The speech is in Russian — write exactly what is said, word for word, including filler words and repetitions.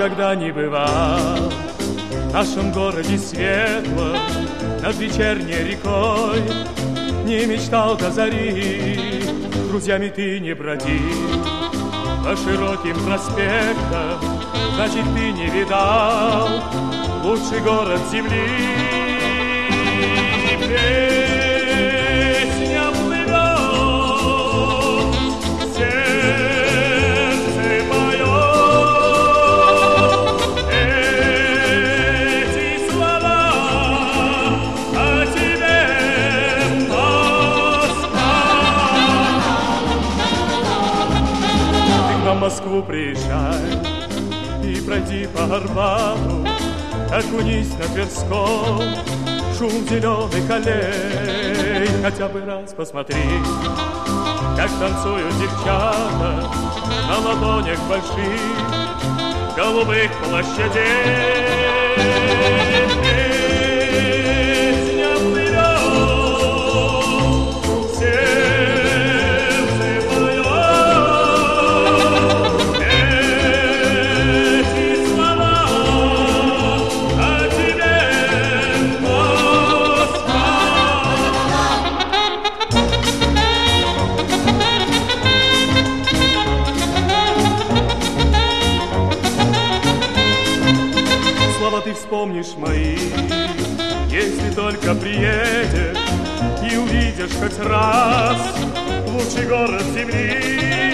никогда не бывал в нашем городе светлом над вечерней рекой, не мечтал до зари, друзьями ты не бродил по широким проспектам, значит, ты не видал лучший город земли. Песня плывет в сердце моем, эти слова о тебе, Москва. Ты к нам в Москву приезжай и пройди по Арбату, окунись на Тверском шум зеленых аллей, хотя бы раз посмотри, как танцуют девчата на ладонях больших голубых площадей. Песня плывет в сердце моем, эти слова о тебе, Москва. Слова ты вспомнишь мои, если только приедешь и увидишь хоть раз лучший город земли.